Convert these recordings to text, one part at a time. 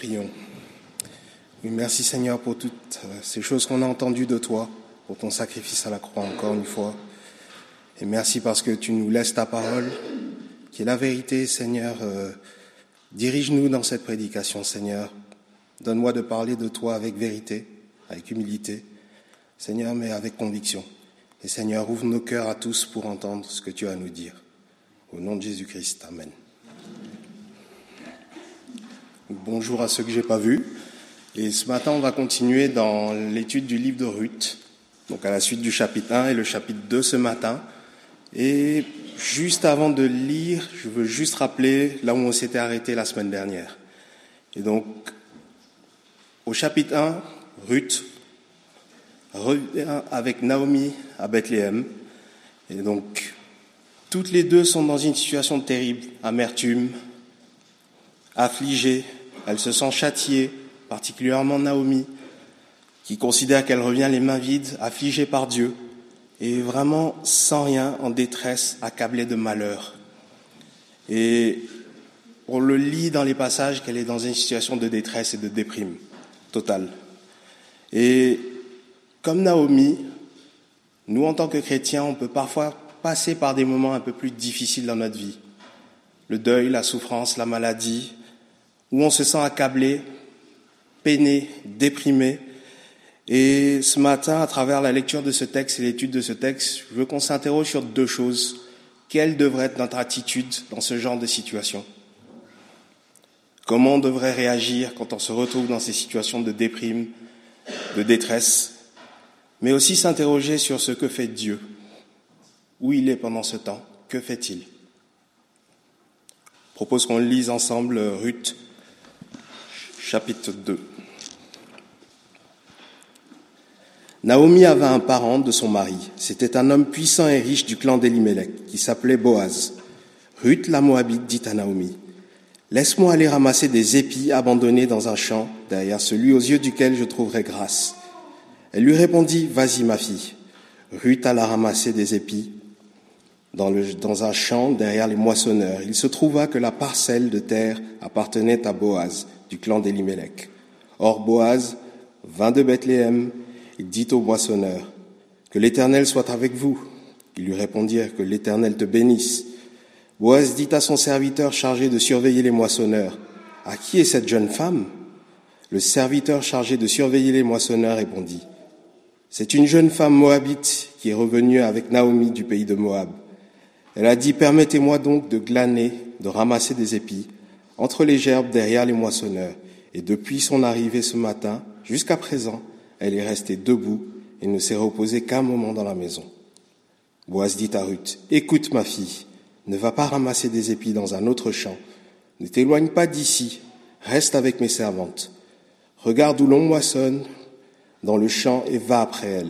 Prions. Oui, merci Seigneur pour toutes ces choses qu'on a entendues de toi, pour ton sacrifice à la croix encore une fois. Et merci parce que tu nous laisses ta parole, qui est la vérité, Seigneur. Dirige-nous dans cette prédication, Seigneur. Donne-moi de parler de toi avec vérité, avec humilité, Seigneur, mais avec conviction. Et Seigneur, ouvre nos cœurs à tous pour entendre ce que tu as à nous dire. Au nom de Jésus-Christ, Amen. Bonjour à ceux que je n'ai pas vus. Et ce matin, on va continuer dans l'étude du livre de Ruth, donc à la suite du chapitre 1 et le chapitre 2 ce matin. Et juste avant de lire, je veux juste rappeler là où on s'était arrêté la semaine dernière. Et donc, au chapitre 1, Ruth revient avec Naomi à Bethléem. Et donc, toutes les deux sont dans une situation terrible, amertume, affligée. Elles se sentent châtiées, particulièrement Naomi, qui considère qu'elle revient les mains vides, affligée par Dieu, et vraiment sans rien, en détresse, accablée de malheur. Et on le lit dans les passages qu'elle est dans une situation de détresse et de déprime totale. Et comme Naomi, nous en tant que chrétiens, on peut parfois passer par des moments un peu plus difficiles dans notre vie. Le deuil, la souffrance, la maladie, où on se sent accablé, peiné, déprimé. Et ce matin, à travers la lecture de ce texte et l'étude de ce texte, je veux qu'on s'interroge sur deux choses. Quelle devrait être notre attitude dans ce genre de situation ? Comment on devrait réagir quand on se retrouve dans ces situations de déprime, de détresse ? Mais aussi s'interroger sur ce que fait Dieu. Où il est pendant ce temps ? Que fait-il ? Je propose qu'on lise ensemble Ruth, chapitre 2. Naomi avait un parent de son mari. C'était un homme puissant et riche du clan d'Elimelech, qui s'appelait Boaz. Ruth, la Moabite, dit à Naomi, « Laisse-moi aller ramasser des épis abandonnés dans un champ, derrière celui aux yeux duquel je trouverai grâce. » Elle lui répondit, « Vas-y, ma fille. » Ruth alla ramasser des épis dans un champ derrière les moissonneurs. Il se trouva que la parcelle de terre appartenait à Boaz, du clan d'Elimelech. Or Boaz vint de Bethléem. Il dit au moissonneur, « Que l'Éternel soit avec vous. » Ils lui répondirent, « Que l'Éternel te bénisse. » Boaz dit à son serviteur chargé de surveiller les moissonneurs, « À qui est cette jeune femme ?» Le serviteur chargé de surveiller les moissonneurs répondit, « C'est une jeune femme moabite qui est revenue avec Naomi du pays de Moab. Elle a dit, « Permettez-moi donc de glaner, de ramasser des épis entre les gerbes derrière les moissonneurs. » Et depuis son arrivée ce matin, jusqu'à présent, elle est restée debout et ne s'est reposée qu'un moment dans la maison. Boaz dit à Ruth, « Écoute, ma fille, ne va pas ramasser des épis dans un autre champ. Ne t'éloigne pas d'ici, reste avec mes servantes. Regarde où l'on moissonne dans le champ et va après elle.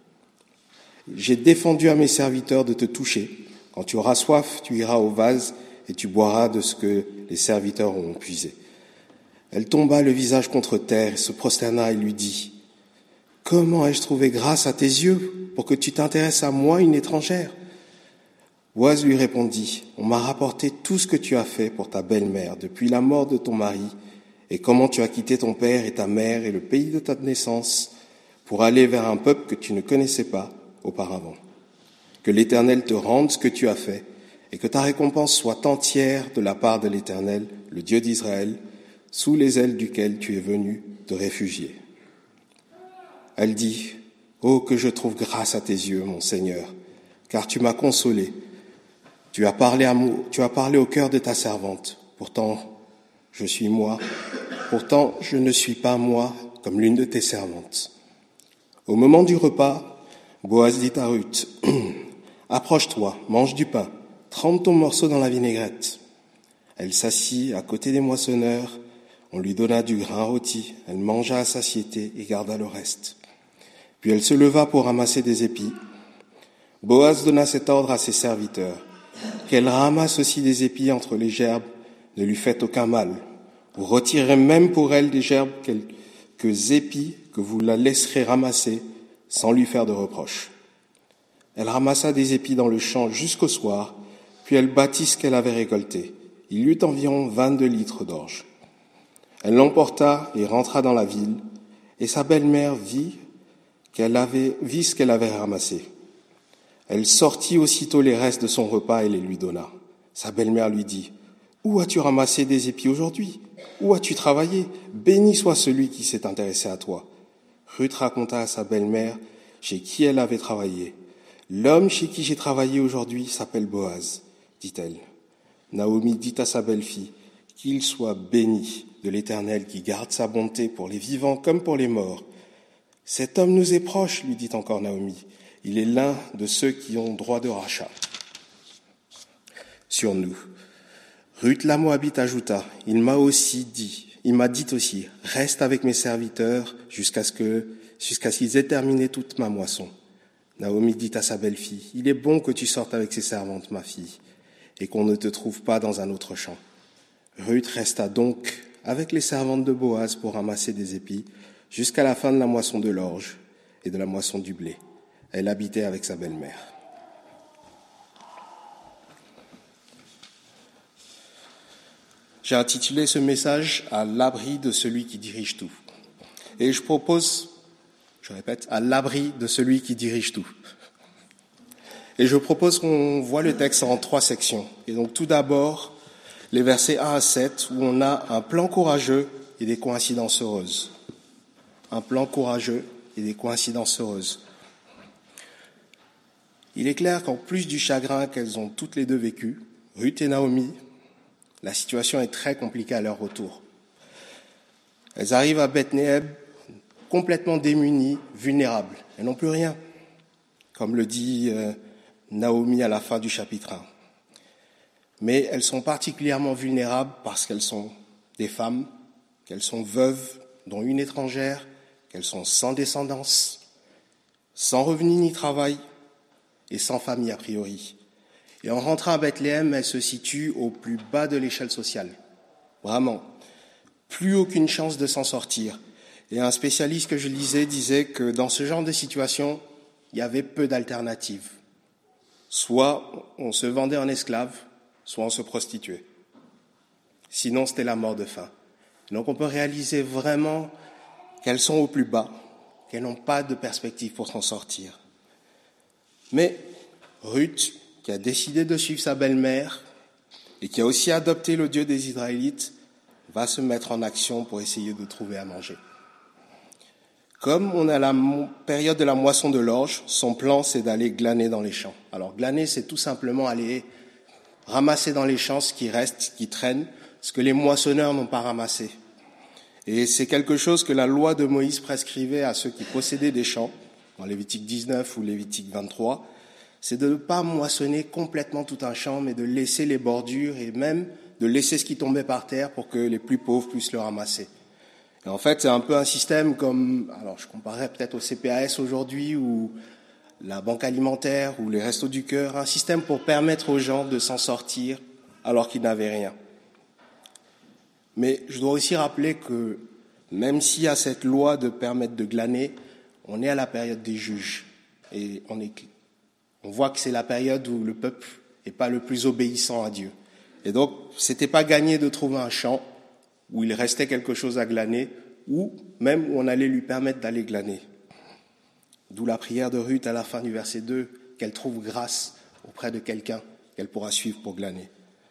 J'ai défendu à mes serviteurs de te toucher. Quand tu auras soif, tu iras au vase et tu boiras de ce que les serviteurs ont puisé. » Elle tomba le visage contre terre et se prosterna et lui dit, « Comment ai-je trouvé grâce à tes yeux pour que tu t'intéresses à moi, une étrangère ?» Boaz lui répondit, « On m'a rapporté tout ce que tu as fait pour ta belle-mère depuis la mort de ton mari et comment tu as quitté ton père et ta mère et le pays de ta naissance pour aller vers un peuple que tu ne connaissais pas auparavant. Que l'Éternel te rende ce que tu as fait et que ta récompense soit entière de la part de l'Éternel, le Dieu d'Israël, sous les ailes duquel tu es venu te réfugier. » Elle dit, « Oh, que je trouve grâce à tes yeux, mon Seigneur, car tu m'as consolé. Tu as parlé au cœur de ta servante. Pourtant, je ne suis pas moi comme l'une de tes servantes. » Au moment du repas, Boaz dit à Ruth, « Approche-toi, mange du pain, trempe ton morceau dans la vinaigrette. » Elle s'assit à côté des moissonneurs. On lui donna du grain rôti, elle mangea à satiété et garda le reste. Puis elle se leva pour ramasser des épis. Boaz donna cet ordre à ses serviteurs, « Qu'elle ramasse aussi des épis entre les gerbes, ne lui faites aucun mal. Vous retirerez même pour elle des gerbes quelques épis que vous la laisserez ramasser sans lui faire de reproche. » Elle ramassa des épis dans le champ jusqu'au soir, puis elle battit ce qu'elle avait récolté. Il y eut environ 22 litres d'orge. Elle l'emporta et rentra dans la ville, et sa belle-mère vit ce qu'elle avait ramassé. Elle sortit aussitôt les restes de son repas et les lui donna. Sa belle-mère lui dit, « Où as-tu ramassé des épis aujourd'hui? Où as-tu travaillé? Béni soit celui qui s'est intéressé à toi. » Ruth raconta à sa belle-mère chez qui elle avait travaillé. « L'homme chez qui j'ai travaillé aujourd'hui s'appelle Boaz, dit-elle. Naomi dit à sa belle-fille, « Qu'il soit béni de l'Éternel qui garde sa bonté pour les vivants comme pour les morts. » « Cet homme nous est proche, lui dit encore Naomi. Il est l'un de ceux qui ont droit de rachat sur nous. Ruth la Moabite ajouta, il m'a dit aussi, reste avec mes serviteurs jusqu'à ce qu'ils aient terminé toute ma moisson. Naomi dit à sa belle-fille, il est bon que tu sortes avec ses servantes, ma fille, et qu'on ne te trouve pas dans un autre champ. Ruth resta donc avec les servantes de Boaz pour ramasser des épis, jusqu'à la fin de la moisson de l'orge et de la moisson du blé. Elle habitait avec sa belle-mère. J'ai intitulé ce message « À l'abri de celui qui dirige tout ». Et je répète, à l'abri de celui qui dirige tout. Et je propose qu'on voit le texte en 3 sections. Et donc tout d'abord, les versets 1 à 7, où on a un plan courageux et des coïncidences heureuses. Un plan courageux et des coïncidences heureuses. Il est clair qu'en plus du chagrin qu'elles ont toutes les deux vécu, Ruth et Naomi, la situation est très compliquée à leur retour. Elles arrivent à Bethléem complètement démunies, vulnérables. Elles n'ont plus rien, comme le dit Naomi à la fin du chapitre 1. Mais elles sont particulièrement vulnérables parce qu'elles sont des femmes, qu'elles sont veuves, dont une étrangère, qu'elles sont sans descendance, sans revenu ni travail et sans famille a priori. Et en rentrant à Bethléem, elles se situent au plus bas de l'échelle sociale. Vraiment. Plus aucune chance de s'en sortir. Et un spécialiste que je lisais disait que dans ce genre de situation, il y avait peu d'alternatives. Soit on se vendait en esclaves, soit on se prostituait. Sinon, c'était la mort de faim. Donc on peut réaliser vraiment qu'elles sont au plus bas, qu'elles n'ont pas de perspective pour s'en sortir. Mais Ruth, qui a décidé de suivre sa belle-mère et qui a aussi adopté le Dieu des Israélites, va se mettre en action pour essayer de trouver à manger. Comme on a la période de la moisson de l'orge, son plan, c'est d'aller glaner dans les champs. Alors, glaner, c'est tout simplement aller ramasser dans les champs ce qui reste, qui traîne, ce que les moissonneurs n'ont pas ramassé. Et c'est quelque chose que la loi de Moïse prescrivait à ceux qui possédaient des champs, dans Lévitique 19 ou Lévitique 23, c'est de ne pas moissonner complètement tout un champ, mais de laisser les bordures et même de laisser ce qui tombait par terre pour que les plus pauvres puissent le ramasser. Et en fait, c'est un peu un système comme, alors je comparerais peut-être au CPAS aujourd'hui ou la banque alimentaire ou les restos du cœur, un système pour permettre aux gens de s'en sortir alors qu'ils n'avaient rien. Mais je dois aussi rappeler que même s'il y a cette loi de permettre de glaner, on est à la période des juges. Et on voit que c'est la période où le peuple n'est pas le plus obéissant à Dieu. Et donc, c'était pas gagné de trouver un champ où il restait quelque chose à glaner, ou même où on allait lui permettre d'aller glaner. D'où la prière de Ruth à la fin du verset 2, qu'elle trouve grâce auprès de quelqu'un qu'elle pourra suivre pour glaner.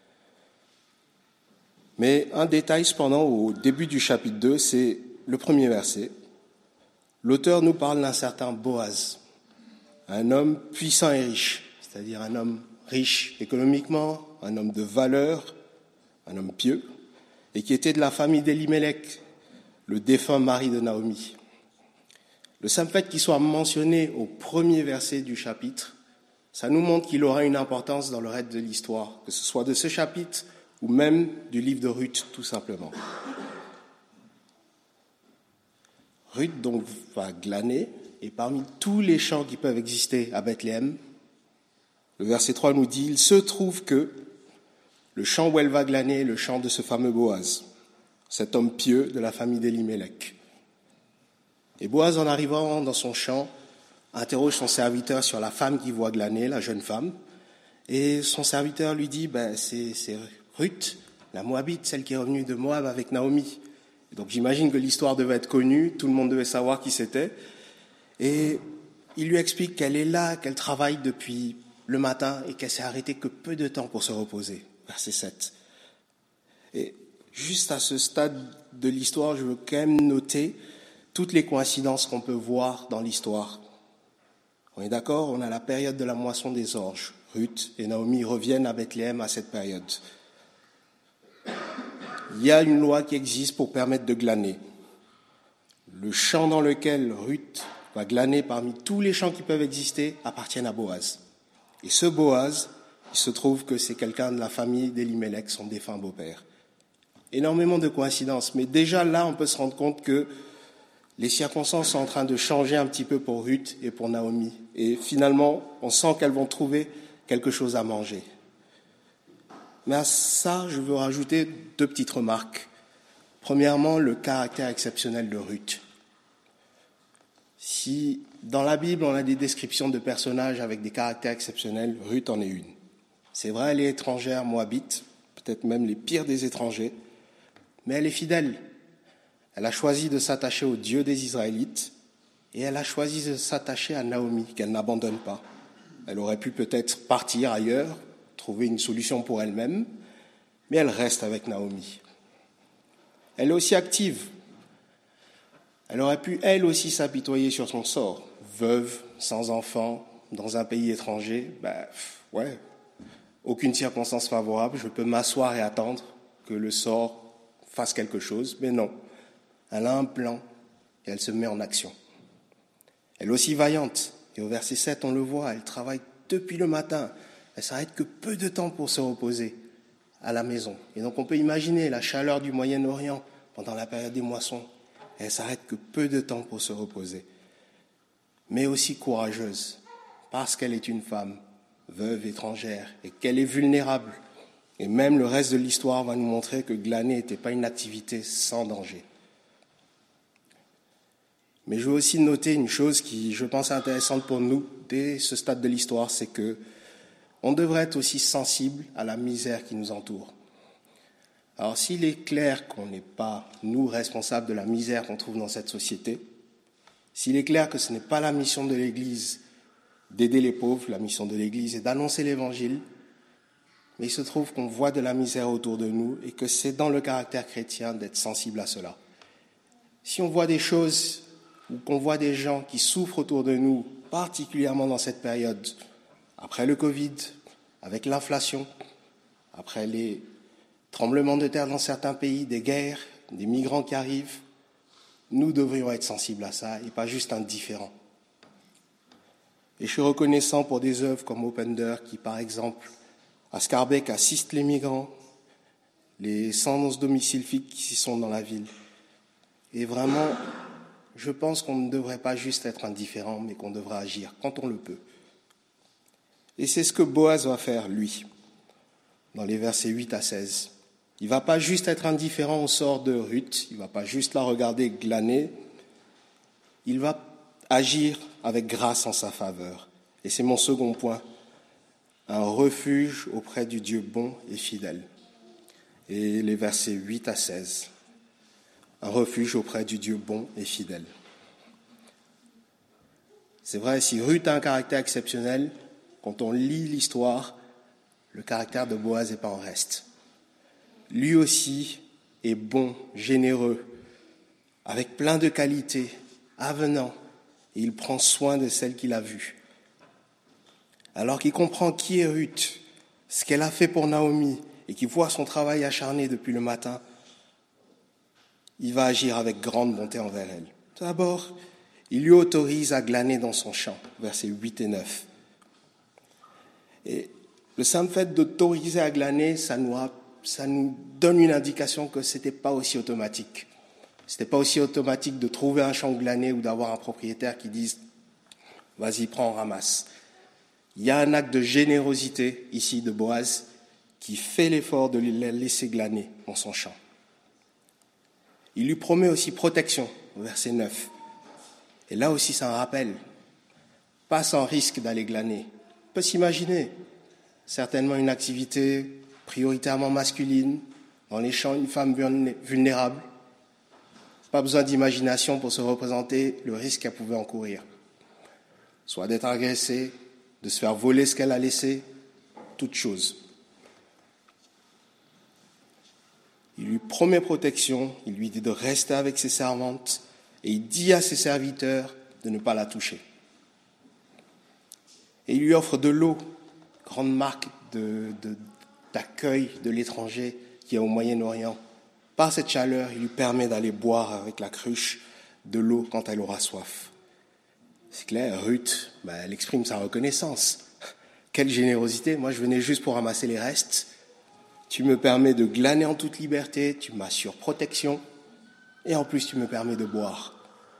Mais un détail cependant au début du chapitre 2, c'est le premier verset. L'auteur nous parle d'un certain Boaz, un homme puissant et riche, c'est-à-dire un homme riche économiquement, un homme de valeur, un homme pieux, et qui était de la famille d'Elimelech, le défunt mari de Naomi. Le simple fait qu'il soit mentionné au premier verset du chapitre, ça nous montre qu'il aura une importance dans le reste de l'histoire, que ce soit de ce chapitre ou même du livre de Ruth, tout simplement. Ruth, donc, va glaner, et parmi tous les champs qui peuvent exister à Bethléem, le verset 3 nous dit « Il se trouve que le champ où elle va glaner est le champ de ce fameux Boaz, cet homme pieux de la famille d'Elimelech. » Et Boaz, en arrivant dans son champ, interroge son serviteur sur la femme qu'il voit glaner, la jeune femme, et son serviteur lui dit « C'est Ruth, la Moabite, celle qui est revenue de Moab avec Naomi. » Donc j'imagine que l'histoire devait être connue, tout le monde devait savoir qui c'était. Et il lui explique qu'elle est là, qu'elle travaille depuis le matin et qu'elle s'est arrêtée que peu de temps pour se reposer. Verset 7. Et juste à ce stade de l'histoire, je veux quand même noter toutes les coïncidences qu'on peut voir dans l'histoire. On est d'accord, on a la période de la moisson des orges. Ruth et Naomi reviennent à Bethléem à cette période. Il y a une loi qui existe pour permettre de glaner. Le champ dans lequel Ruth va glaner parmi tous les champs qui peuvent exister appartiennent à Boaz. Et ce Boaz, il se trouve que c'est quelqu'un de la famille d'Elimelech, son défunt beau-père. Énormément de coïncidences, mais déjà là, on peut se rendre compte que les circonstances sont en train de changer un petit peu pour Ruth et pour Naomi. Et finalement, on sent qu'elles vont trouver quelque chose à manger. Mais à ça, je veux rajouter 2 petites remarques. Premièrement, le caractère exceptionnel de Ruth. Si dans la Bible, on a des descriptions de personnages avec des caractères exceptionnels, Ruth en est une. C'est vrai, elle est étrangère, moabite, peut-être même les pires des étrangers, mais elle est fidèle. Elle a choisi de s'attacher au Dieu des Israélites et elle a choisi de s'attacher à Naomi, qu'elle n'abandonne pas. Elle aurait pu peut-être partir ailleurs, trouver une solution pour elle-même, mais elle reste avec Naomi. Elle est aussi active. Elle aurait pu, elle aussi, s'apitoyer sur son sort. Veuve, sans enfant, dans un pays étranger, aucune circonstance favorable, je peux m'asseoir et attendre que le sort fasse quelque chose, mais non. Elle a un plan et elle se met en action. Elle est aussi vaillante. Et au verset 7, on le voit, elle travaille depuis le matin. Elle s'arrête que peu de temps pour se reposer à la maison. Et donc on peut imaginer la chaleur du Moyen-Orient pendant la période des moissons. Elle s'arrête que peu de temps pour se reposer. Mais aussi courageuse, parce qu'elle est une femme, veuve étrangère, et qu'elle est vulnérable. Et même le reste de l'histoire va nous montrer que glaner n'était pas une activité sans danger. Mais je veux aussi noter une chose qui, je pense, est intéressante pour nous dès ce stade de l'histoire, c'est que on devrait être aussi sensible à la misère qui nous entoure. Alors, s'il est clair qu'on n'est pas, nous, responsables de la misère qu'on trouve dans cette société, s'il est clair que ce n'est pas la mission de l'Église d'aider les pauvres, la mission de l'Église est d'annoncer l'Évangile, mais il se trouve qu'on voit de la misère autour de nous et que c'est dans le caractère chrétien d'être sensible à cela. Si on voit des choses ou qu'on voit des gens qui souffrent autour de nous, particulièrement dans cette période, après le Covid, avec l'inflation, après les tremblements de terre dans certains pays, des guerres, des migrants qui arrivent, nous devrions être sensibles à ça et pas juste indifférents. Et je suis reconnaissant pour des œuvres comme Open Door qui, par exemple, à Scarbeck, assistent les migrants, les sans domicile fixe qui sont dans la ville. Et vraiment, je pense qu'on ne devrait pas juste être indifférent, mais qu'on devrait agir quand on le peut. Et c'est ce que Boaz va faire, lui, dans les versets 8 à 16. Il ne va pas juste être indifférent au sort de Ruth, il ne va pas juste la regarder glaner, il va agir avec grâce en sa faveur. Et c'est mon second point, un refuge auprès du Dieu bon et fidèle. Et les versets 8 à 16, un refuge auprès du Dieu bon et fidèle. C'est vrai, si Ruth a un caractère exceptionnel, quand on lit l'histoire, le caractère de Boaz n'est pas en reste. Lui aussi est bon, généreux, avec plein de qualités, avenant, et il prend soin de celle qu'il a vue. Alors qu'il comprend qui est Ruth, ce qu'elle a fait pour Naomi, et qu'il voit son travail acharné depuis le matin, il va agir avec grande bonté envers elle. Tout d'abord, il lui autorise à glaner dans son champ, versets 8 et 9. Et le simple fait d'autoriser à glaner, ça nous donne une indication que ce n'était pas aussi automatique. Ce n'était pas aussi automatique de trouver un champ glané ou d'avoir un propriétaire qui dise « vas-y, prends, ramasse ». Il y a un acte de générosité ici de Boaz qui fait l'effort de la laisser glaner dans son champ. Il lui promet aussi protection, verset 9. Et là aussi, c'est un rappel. Pas sans risque d'aller glaner. On peut s'imaginer, certainement une activité prioritairement masculine, dans les champs, une femme vulnérable. Pas besoin d'imagination pour se représenter le risque qu'elle pouvait encourir. Soit d'être agressée, de se faire voler ce qu'elle a laissé, toute chose. Il lui promet protection, il lui dit de rester avec ses servantes et il dit à ses serviteurs de ne pas la toucher. Et il lui offre de l'eau, grande marque d'accueil de l'étranger qui est au Moyen-Orient. Par cette chaleur, il lui permet d'aller boire avec la cruche de l'eau quand elle aura soif. C'est clair, Ruth, elle exprime sa reconnaissance. Quelle générosité, moi je venais juste pour ramasser les restes. Tu me permets de glaner en toute liberté, tu m'assures protection, et en plus tu me permets de boire.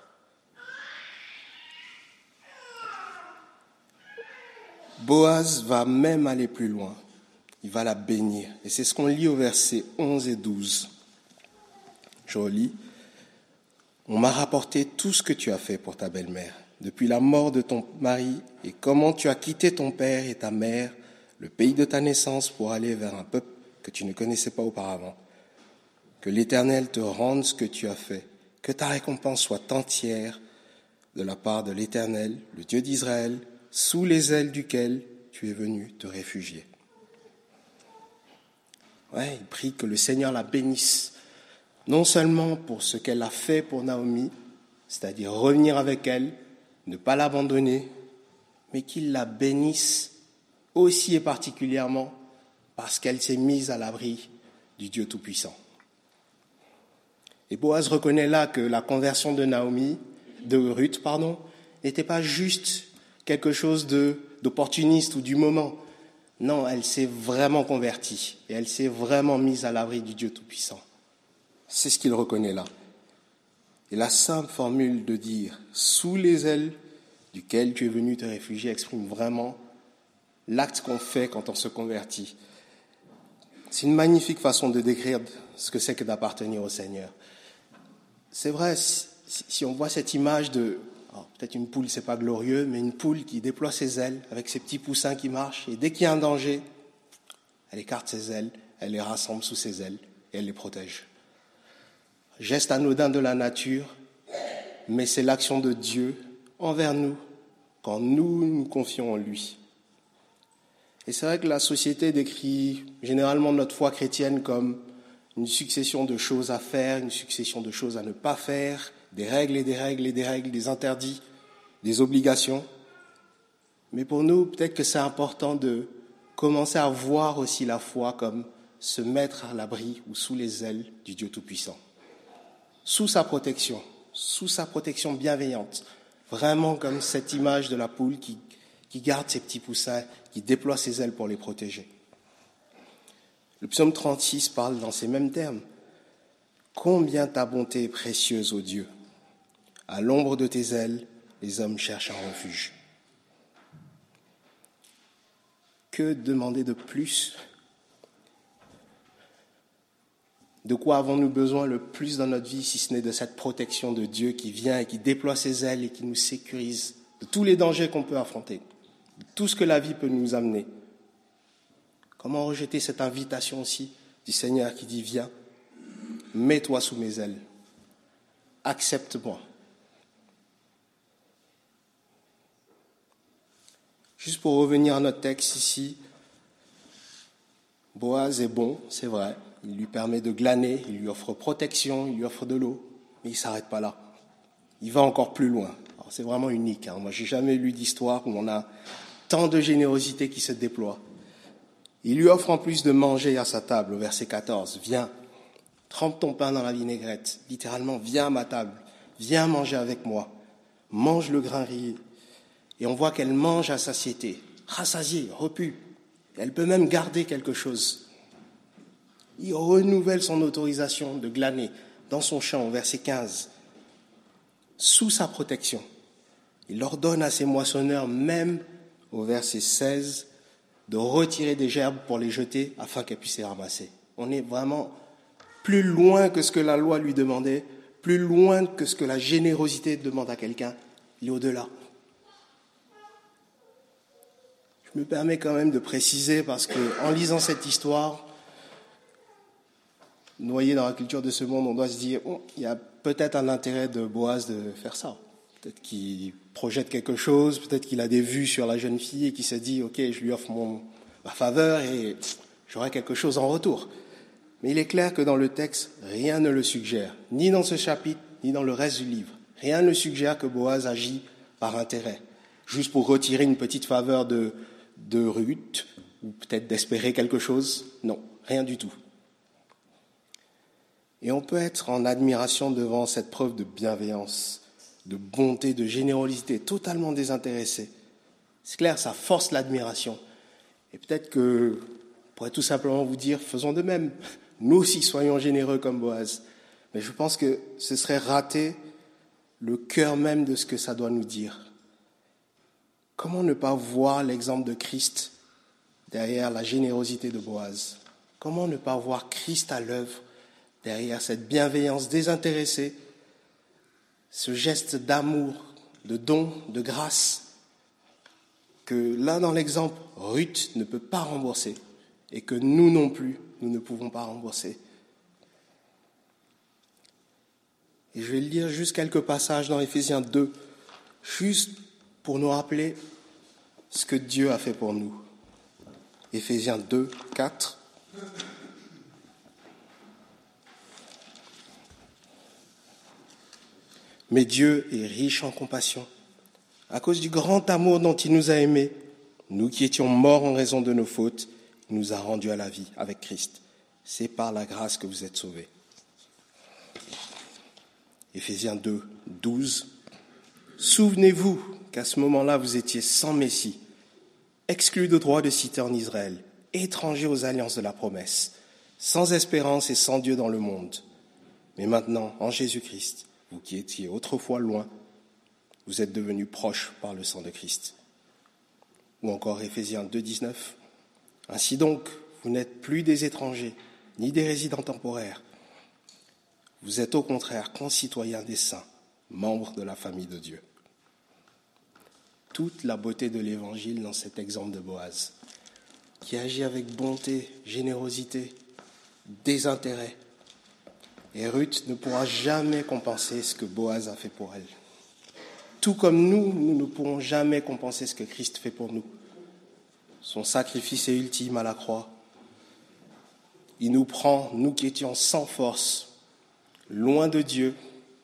Boaz va même aller plus loin. Il va la bénir. Et c'est ce qu'on lit au verset 11 et 12. Je relis. On m'a rapporté tout ce que tu as fait pour ta belle-mère, depuis la mort de ton mari, et comment tu as quitté ton père et ta mère, le pays de ta naissance, pour aller vers un peuple que tu ne connaissais pas auparavant. Que l'Éternel te rende ce que tu as fait, que ta récompense soit entière de la part de l'Éternel, le Dieu d'Israël, sous les ailes duquel tu es venu te réfugier. Il prie que le Seigneur la bénisse, non seulement pour ce qu'elle a fait pour Naomi, c'est-à-dire revenir avec elle, ne pas l'abandonner, mais qu'il la bénisse aussi et particulièrement parce qu'elle s'est mise à l'abri du Dieu Tout-Puissant. Et Boaz reconnaît là que la conversion de Ruth, n'était pas juste quelque chose d'opportuniste ou du moment. Non, elle s'est vraiment convertie et elle s'est vraiment mise à l'abri du Dieu Tout-Puissant. C'est ce qu'il reconnaît là. Et la simple formule de dire « sous les ailes duquel tu es venu te réfugier » exprime vraiment l'acte qu'on fait quand on se convertit. C'est une magnifique façon de décrire ce que c'est que d'appartenir au Seigneur. C'est vrai, si on voit cette image peut-être une poule, c'est pas glorieux, mais une poule qui déploie ses ailes avec ses petits poussins qui marchent, et dès qu'il y a un danger, elle écarte ses ailes, elle les rassemble sous ses ailes et elle les protège. Geste anodin de la nature, mais c'est l'action de Dieu envers nous quand nous nous confions en lui. Et c'est vrai que la société décrit généralement notre foi chrétienne comme une succession de choses à faire, une succession de choses à ne pas faire, des règles et des règles et des règles, des interdits, des obligations. Mais pour nous, peut-être que c'est important de commencer à voir aussi la foi comme se mettre à l'abri ou sous les ailes du Dieu Tout-Puissant. Sous sa protection bienveillante. Vraiment comme cette image de la poule qui garde ses petits poussins, qui déploie ses ailes pour les protéger. Le psaume 36 parle dans ces mêmes termes. Combien ta bonté est précieuse, ô Dieu. À l'ombre de tes ailes, les hommes cherchent un refuge. Que demander de plus? De quoi avons-nous besoin le plus dans notre vie, si ce n'est de cette protection de Dieu qui vient et qui déploie ses ailes et qui nous sécurise de tous les dangers qu'on peut affronter, de tout ce que la vie peut nous amener? Comment rejeter cette invitation aussi du Seigneur qui dit « Viens, mets-toi sous mes ailes, accepte-moi ». Juste pour revenir à notre texte ici, Boaz est bon, c'est vrai. Il lui permet de glaner, il lui offre protection, il lui offre de l'eau, mais il ne s'arrête pas là. Il va encore plus loin. Alors, c'est vraiment unique. Moi, je n'ai jamais lu d'histoire où on a tant de générosité qui se déploie. Il lui offre en plus de manger à sa table, au verset 14. « Viens, trempe ton pain dans la vinaigrette. » Littéralement, viens à ma table, viens manger avec moi. Mange le grain rillé. Et on voit qu'elle mange à satiété, rassasiée, repue. Elle peut même garder quelque chose. Il renouvelle son autorisation de glaner dans son champ, au verset 15. Sous sa protection, il ordonne à ses moissonneurs, même au verset 16, de retirer des gerbes pour les jeter afin qu'elles puissent les ramasser. On est vraiment plus loin que ce que la loi lui demandait, plus loin que ce que la générosité demande à quelqu'un. Il est au-delà. Je me permets quand même de préciser parce qu'en lisant cette histoire, noyé dans la culture de ce monde, on doit se dire il y a peut-être un intérêt de Boaz de faire ça. Peut-être qu'il projette quelque chose, peut-être qu'il a des vues sur la jeune fille et qu'il s'est dit « Ok, je lui offre ma faveur et j'aurai quelque chose en retour ». Mais il est clair que dans le texte, rien ne le suggère, ni dans ce chapitre, ni dans le reste du livre. Rien ne suggère que Boaz agit par intérêt, juste pour retirer une petite faveur de Ruth, ou peut-être d'espérer quelque chose. Non, rien du tout. Et on peut être en admiration devant cette preuve de bienveillance, de bonté, de générosité, totalement désintéressée. C'est clair, ça force l'admiration. Et peut-être que, on pourrait tout simplement vous dire, faisons de même. Nous aussi, soyons généreux comme Boaz. Mais je pense que ce serait rater le cœur même de ce que ça doit nous dire. Comment ne pas voir l'exemple de Christ derrière la générosité de Boaz? Comment ne pas voir Christ à l'œuvre derrière cette bienveillance désintéressée, ce geste d'amour, de don, de grâce, que là dans l'exemple, Ruth ne peut pas rembourser et que nous non plus, nous ne pouvons pas rembourser. Et je vais lire juste quelques passages dans Éphésiens 2, juste pour nous rappeler ce que Dieu a fait pour nous. Éphésiens 2, 4. Mais Dieu est riche en compassion. À cause du grand amour dont il nous a aimés, nous qui étions morts en raison de nos fautes, il nous a rendus à la vie avec Christ. C'est par la grâce que vous êtes sauvés. Éphésiens 2, 12. Souvenez-vous qu'à ce moment-là, vous étiez sans Messie, exclus de droit de cité en Israël, étrangers aux alliances de la promesse, sans espérance et sans Dieu dans le monde. Mais maintenant, en Jésus-Christ, vous qui étiez autrefois loin, vous êtes devenus proches par le sang de Christ. Ou encore Éphésiens 2, 19. Ainsi donc, vous n'êtes plus des étrangers, ni des résidents temporaires. Vous êtes au contraire concitoyens des saints, membres de la famille de Dieu. Toute la beauté de l'Évangile dans cet exemple de Boaz, qui agit avec bonté, générosité, désintérêt. Et Ruth ne pourra jamais compenser ce que Boaz a fait pour elle. Tout comme nous ne pourrons jamais compenser ce que Christ fait pour nous. Son sacrifice est ultime à la croix. Il nous prend, nous qui étions sans force, loin de Dieu,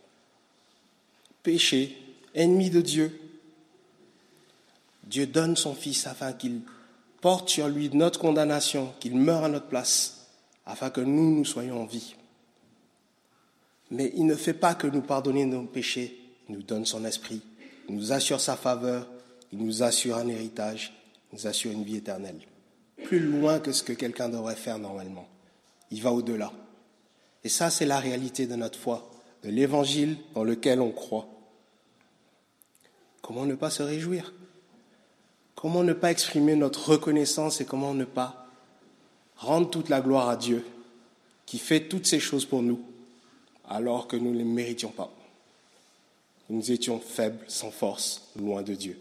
péchés, ennemis de Dieu. Dieu donne son Fils afin qu'il porte sur lui notre condamnation, qu'il meure à notre place, afin que nous soyons en vie. Mais il ne fait pas que nous pardonner nos péchés, il nous donne son esprit, il nous assure sa faveur, il nous assure un héritage, il nous assure une vie éternelle. Plus loin que ce que quelqu'un devrait faire normalement. Il va au-delà. Et ça, c'est la réalité de notre foi, de l'évangile dans lequel on croit. Comment ne pas se réjouir? Comment ne pas exprimer notre reconnaissance et comment ne pas rendre toute la gloire à Dieu qui fait toutes ces choses pour nous alors que nous ne les méritions pas. Nous étions faibles, sans force, loin de Dieu.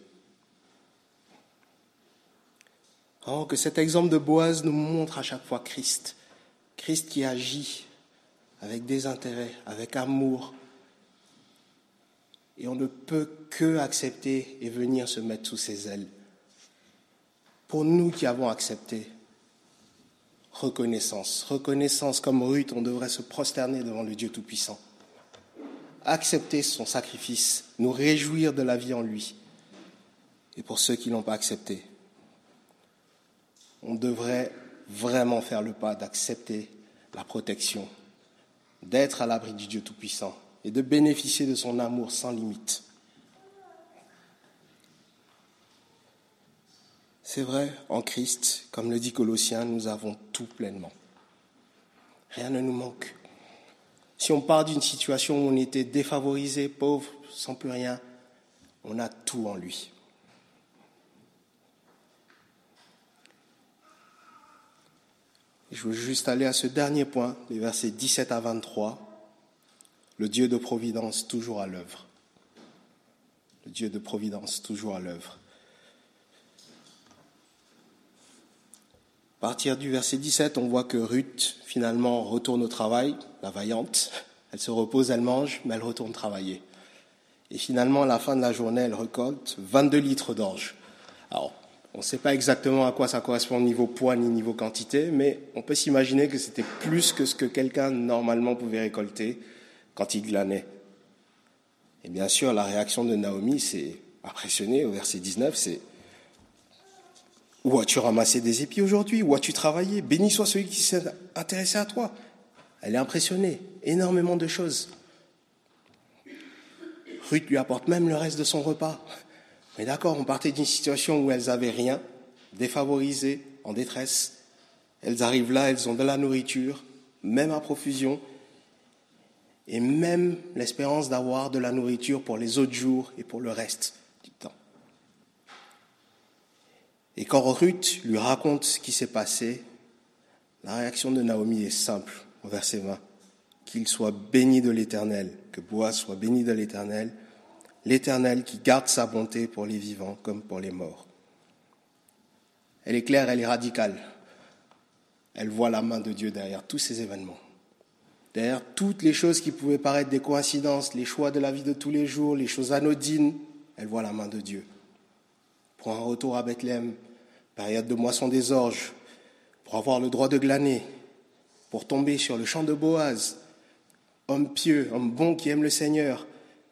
Oh, que cet exemple de Boaz nous montre à chaque fois Christ. Christ qui agit avec désintérêt, avec amour. Et on ne peut que accepter et venir se mettre sous ses ailes. Pour nous qui avons accepté, reconnaissance comme Ruth, on devrait se prosterner devant le Dieu Tout-Puissant. Accepter son sacrifice, nous réjouir de la vie en lui. Et pour ceux qui ne l'ont pas accepté, on devrait vraiment faire le pas d'accepter la protection, d'être à l'abri du Dieu Tout-Puissant et de bénéficier de son amour sans limite. C'est vrai, en Christ, comme le dit Colossiens, nous avons tout pleinement. Rien ne nous manque. Si on part d'une situation où on était défavorisé, pauvre, sans plus rien, on a tout en lui. Je veux juste aller à ce dernier point, les versets 17 à 23. Le Dieu de providence toujours à l'œuvre. Le Dieu de providence toujours à l'œuvre. À partir du verset 17, on voit que Ruth, finalement, retourne au travail, la vaillante, Elle se repose, elle mange, mais elle retourne travailler. Et finalement, à la fin de la journée, elle récolte 22 litres d'orge. Alors, on ne sait pas exactement à quoi ça correspond niveau poids ni niveau quantité, mais on peut s'imaginer que c'était plus que ce que quelqu'un normalement pouvait récolter quand il glanait. Et bien sûr, la réaction de Naomi, c'est impressionné au verset 19, c'est « Où as-tu ramassé des épis aujourd'hui? Où as-tu travaillé? Béni soit celui qui s'est intéressé à toi. » Elle est impressionnée, énormément de choses. Ruth lui apporte même le reste de son repas. Mais d'accord, on partait d'une situation où elles n'avaient rien, défavorisées, en détresse. Elles arrivent là, elles ont de la nourriture, même à profusion, et même l'espérance d'avoir de la nourriture pour les autres jours et pour le reste du temps. Et quand Ruth lui raconte ce qui s'est passé, la réaction de Naomi est simple, au verset 20. Qu'il soit béni de l'Éternel, que Boaz soit béni de l'Éternel, l'Éternel qui garde sa bonté pour les vivants comme pour les morts. Elle est claire, elle est radicale. Elle voit la main de Dieu derrière tous ces événements. Derrière toutes les choses qui pouvaient paraître des coïncidences, les choix de la vie de tous les jours, les choses anodines, elle voit la main de Dieu. Pour un retour à Bethléem, période de moisson des orges, pour avoir le droit de glaner, pour tomber sur le champ de Boaz, homme pieux, homme bon qui aime le Seigneur.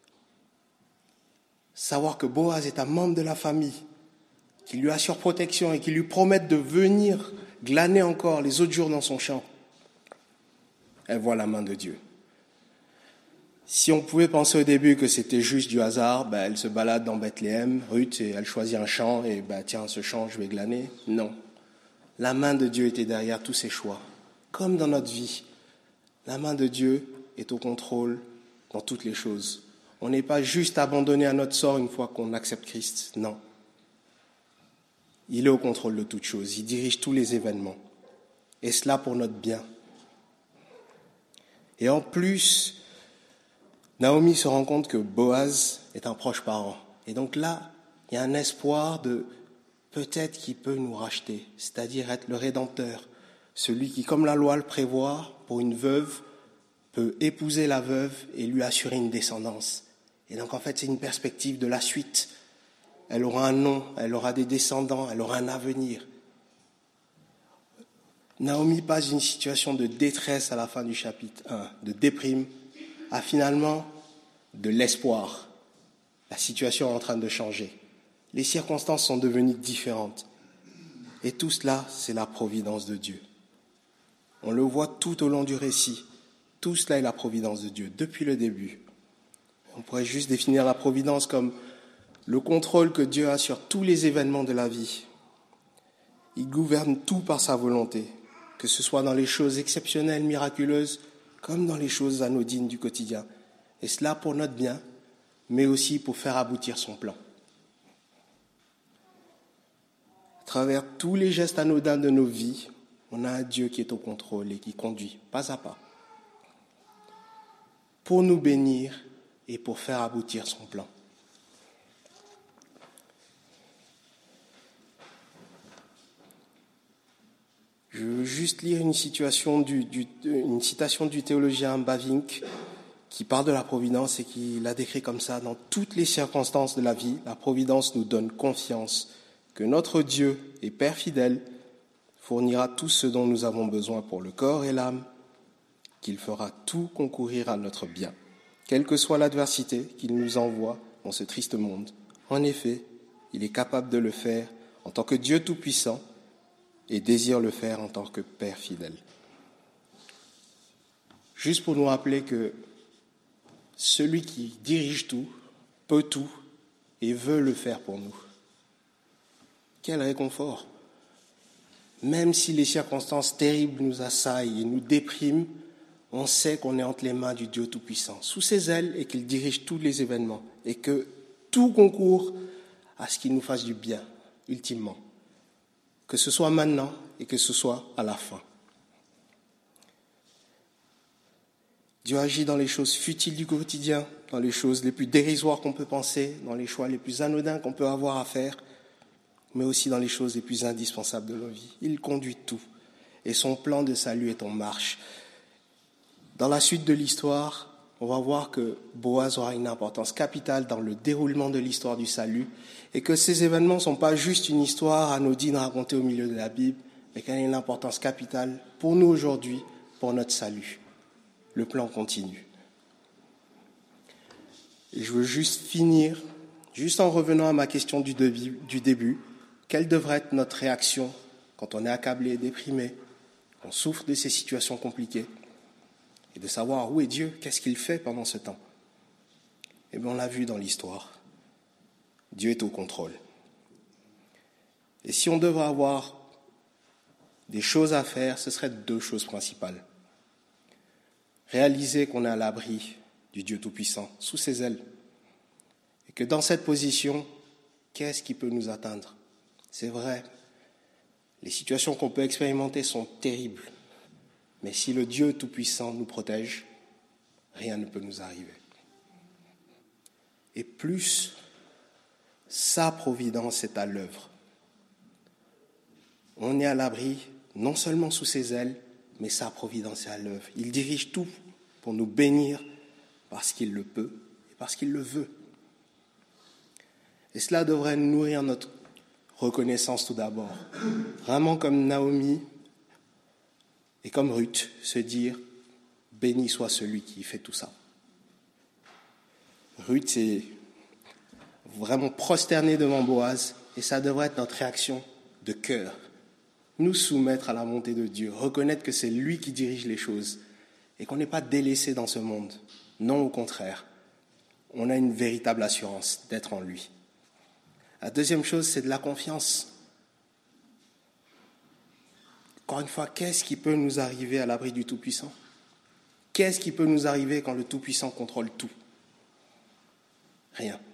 Savoir que Boaz est un membre de la famille, qui lui assure protection et qui lui promettent de venir glaner encore les autres jours dans son champ. Elle voit la main de Dieu. Si on pouvait penser au début que c'était juste du hasard, elle se balade dans Bethléem, Ruth, et elle choisit un champ, et tiens, ce champ, je vais glaner. Non. La main de Dieu était derrière tous ses choix. Comme dans notre vie, la main de Dieu est au contrôle dans toutes les choses. On n'est pas juste abandonné à notre sort une fois qu'on accepte Christ, non. Il est au contrôle de toutes choses, il dirige tous les événements. Et cela pour notre bien. Et en plus, Naomi se rend compte que Boaz est un proche parent. Et donc là, il y a un espoir de peut-être qu'il peut nous racheter, c'est-à-dire être le Rédempteur, celui qui, comme la loi le prévoit, pour une veuve, peut épouser la veuve et lui assurer une descendance. Et donc en fait, c'est une perspective de la suite. Elle aura un nom, elle aura des descendants, elle aura un avenir. Naomi passe d'une situation de détresse à la fin du chapitre 1, de déprime, à finalement de l'espoir. La situation est en train de changer. Les circonstances sont devenues différentes. Et tout cela, c'est la providence de Dieu. On le voit tout au long du récit. Tout cela est la providence de Dieu, depuis le début. On pourrait juste définir la providence comme le contrôle que Dieu a sur tous les événements de la vie. Il gouverne tout par sa volonté, que ce soit dans les choses exceptionnelles, miraculeuses, comme dans les choses anodines du quotidien. Et cela pour notre bien, mais aussi pour faire aboutir son plan. À travers tous les gestes anodins de nos vies, on a un Dieu qui est au contrôle et qui conduit pas à pas, pour nous bénir et pour faire aboutir son plan. Je veux juste lire une citation du théologien Bavinck qui parle de la providence et qui la décrit comme ça. Dans toutes les circonstances de la vie, la providence nous donne confiance que notre Dieu et Père fidèle fournira tout ce dont nous avons besoin pour le corps et l'âme, qu'il fera tout concourir à notre bien, quelle que soit l'adversité qu'il nous envoie dans ce triste monde. En effet, il est capable de le faire en tant que Dieu tout-puissant et désire le faire en tant que Père fidèle. Juste pour nous rappeler que celui qui dirige tout, peut tout et veut le faire pour nous. Quel réconfort! Même si les circonstances terribles nous assaillent et nous dépriment, on sait qu'on est entre les mains du Dieu Tout-Puissant, sous ses ailes, et qu'il dirige tous les événements, et que tout concourt à ce qu'il nous fasse du bien, ultimement. Que ce soit maintenant et que ce soit à la fin. Dieu agit dans les choses futiles du quotidien, dans les choses les plus dérisoires qu'on peut penser, dans les choix les plus anodins qu'on peut avoir à faire, mais aussi dans les choses les plus indispensables de nos vies. Il conduit tout, et son plan de salut est en marche. Dans la suite de l'histoire, on va voir que Boaz aura une importance capitale dans le déroulement de l'histoire du salut et que ces événements ne sont pas juste une histoire anodine racontée au milieu de la Bible, mais qu'elle a une importance capitale pour nous aujourd'hui, pour notre salut. Le plan continue. Et je veux juste finir, juste en revenant à ma question du début, quelle devrait être notre réaction quand on est accablé, déprimé, qu'on souffre de ces situations compliquées, et de savoir où est Dieu, qu'est-ce qu'il fait pendant ce temps. Eh bien, on l'a vu dans l'histoire. Dieu est au contrôle. Et si on devrait avoir des choses à faire, ce seraient deux choses principales. Réaliser qu'on est à l'abri du Dieu Tout-Puissant, sous ses ailes. Et que dans cette position, qu'est-ce qui peut nous atteindre ? C'est vrai, les situations qu'on peut expérimenter sont terribles. Mais si le Dieu Tout-Puissant nous protège, rien ne peut nous arriver. Et plus sa providence est à l'œuvre. On est à l'abri, non seulement sous ses ailes, mais sa providence est à l'œuvre. Il dirige tout pour nous bénir parce qu'il le peut et parce qu'il le veut. Et cela devrait nourrir notre reconnaissance tout d'abord. Vraiment comme Naomi et comme Ruth, se dire « Béni soit celui qui fait tout ça ». Ruth s'est vraiment prosternée devant Boaz et ça devrait être notre réaction de cœur. Nous soumettre à la volonté de Dieu, reconnaître que c'est lui qui dirige les choses et qu'on n'est pas délaissé dans ce monde. Non, au contraire, on a une véritable assurance d'être en lui. La deuxième chose, c'est de la confiance. Encore une fois, qu'est-ce qui peut nous arriver à l'abri du Tout-Puissant ? Qu'est-ce qui peut nous arriver quand le Tout-Puissant contrôle tout ? Rien.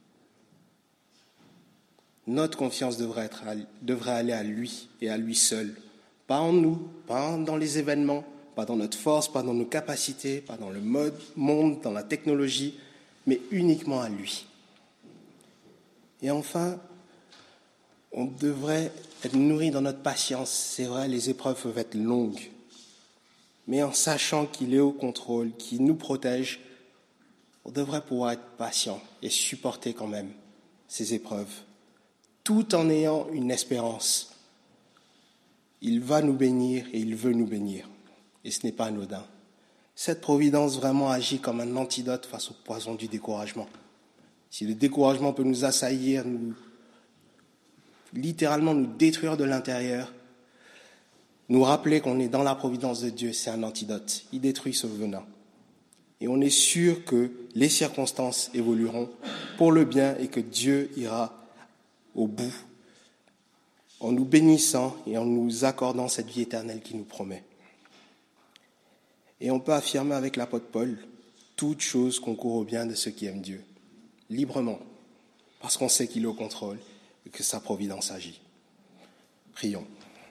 Notre confiance devrait aller à lui et à lui seul. Pas en nous, pas dans les événements, pas dans notre force, pas dans nos capacités, pas dans le monde, dans la technologie, mais uniquement à lui. Et enfin, on devrait être nourri dans notre patience. C'est vrai, les épreuves peuvent être longues. Mais en sachant qu'il est au contrôle, qu'il nous protège, on devrait pouvoir être patient et supporter quand même ces épreuves, tout en ayant une espérance. Il va nous bénir et il veut nous bénir. Et ce n'est pas anodin. Cette providence vraiment agit comme un antidote face au poison du découragement. Si le découragement peut nous assaillir, littéralement nous détruire de l'intérieur, nous rappeler qu'on est dans la providence de Dieu, c'est un antidote. Il détruit ce venin. Et on est sûr que les circonstances évolueront pour le bien et que Dieu ira au bout en nous bénissant et en nous accordant cette vie éternelle qu'il nous promet. Et on peut affirmer avec l'apôtre Paul, toute chose concourt au bien de ceux qui aiment Dieu, librement, parce qu'on sait qu'il est au contrôle et que sa providence agit. Prions.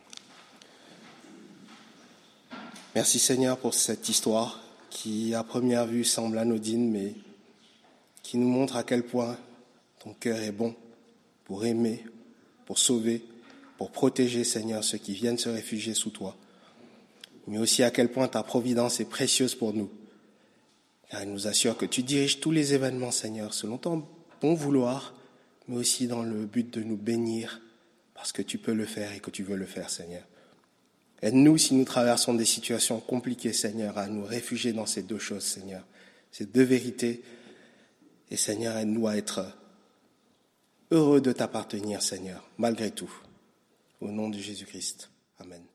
Merci Seigneur pour cette histoire qui, à première vue, semble anodine, mais qui nous montre à quel point ton cœur est bon pour aimer, pour sauver, pour protéger, Seigneur, ceux qui viennent se réfugier sous toi, mais aussi à quel point ta providence est précieuse pour nous, car elle nous assure que tu diriges tous les événements, Seigneur, selon ton bon vouloir, mais aussi dans le but de nous bénir, parce que tu peux le faire et que tu veux le faire, Seigneur. Aide-nous, si nous traversons des situations compliquées, Seigneur, à nous réfugier dans ces deux choses, Seigneur, ces deux vérités. Et Seigneur, aide-nous à être heureux de t'appartenir, Seigneur, malgré tout. Au nom de Jésus-Christ. Amen.